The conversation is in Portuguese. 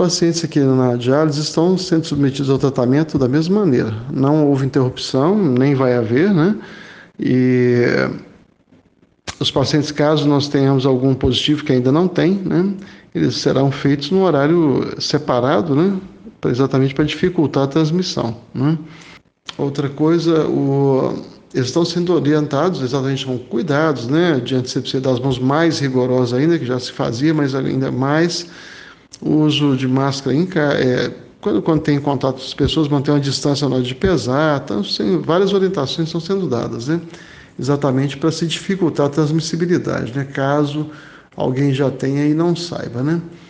pacientes aqui na diálise estão sendo submetidos ao tratamento da mesma maneira. Não houve interrupção, nem vai haver, né? E os pacientes, caso nós tenhamos algum positivo que ainda não tem, né? Eles serão feitos no horário separado, né? Exatamente para dificultar a transmissão, né? Outra coisa, eles estão sendo orientados exatamente com cuidados, né? De antisepsia das mãos mais rigorosa ainda, que já se fazia, mas ainda mais o uso de máscara quando tem contato com as pessoas, manter uma distância na hora de pesar. Então, várias orientações estão sendo dadas, né? Exatamente para se dificultar a transmissibilidade, né? Caso alguém já tenha e não saiba, né?